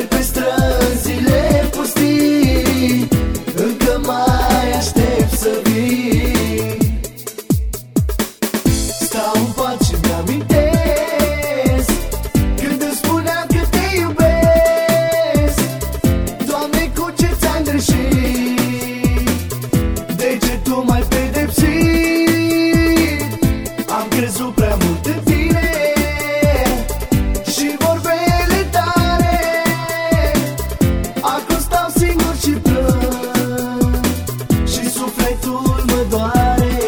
Merg pe străzile pustii, încă mai aștept să vii. Stau în pat și mi-amintesc când îmi spuneam că te iubesc. Doamne, cu ce ți-am greșit? De ce tu m-ai pedepsit? Am crezut prea mult în tine și vorbele tale. Acum stau singur și plâng și sufletul mă doare.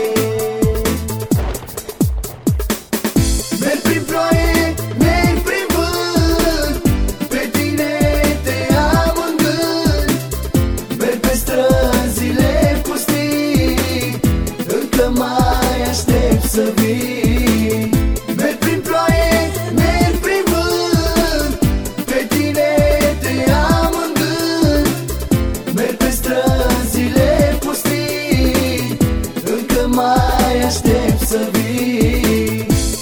Merg prin ploaie, merg prin vânt, pe tine te am în gând. Merg pe străzile pustii, încă mai aștept să vii. Merg prin ploaie, merg prin vânt, pe tine te am în gând. Merg pe străzile pustii, încă mai aștept să vii.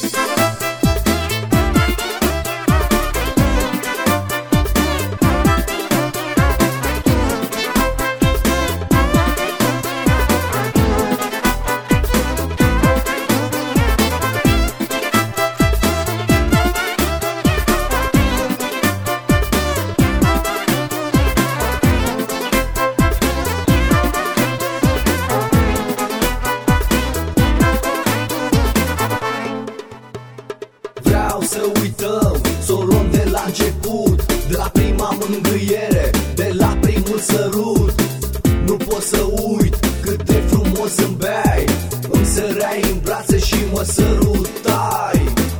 Vreau să uităm, să o luăm de la început, de la prima mângâiere, de la primul sărut. Nu pot să uit cât de frumos zâmbeai, îmi săreai în brațe și mă sărutai.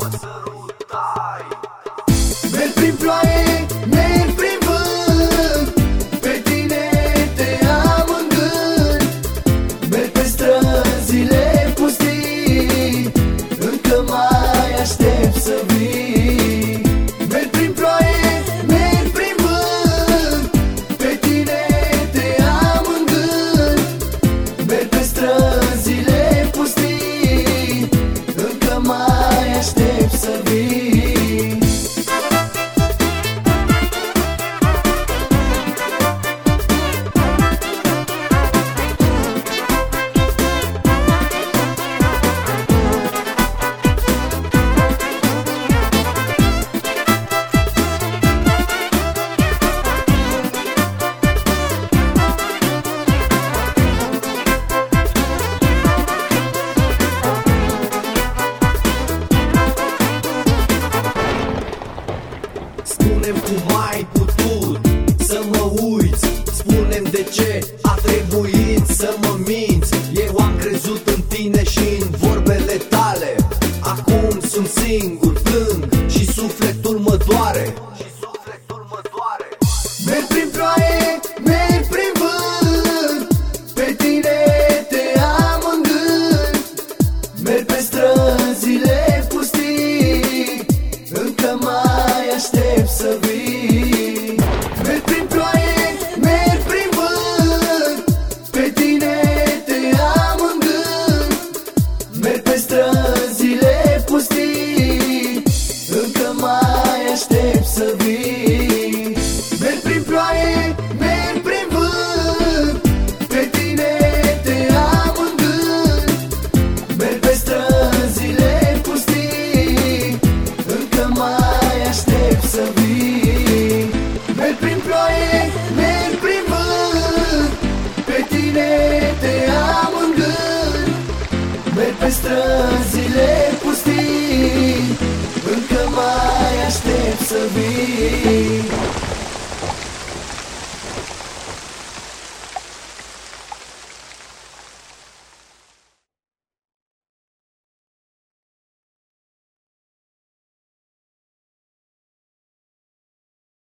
Merg prin ploaie, merg prin vânt, pe tine te am în gând. Merg pe străzile pustii, încă mai aștept să vii. Merg prin ploaie, merg prin vânt, pe tine te am în gând. Merg pe străzile pustii, încă mai aștept să vii. Spune-mi cum ai putut să mă uiți, spune-mi de ce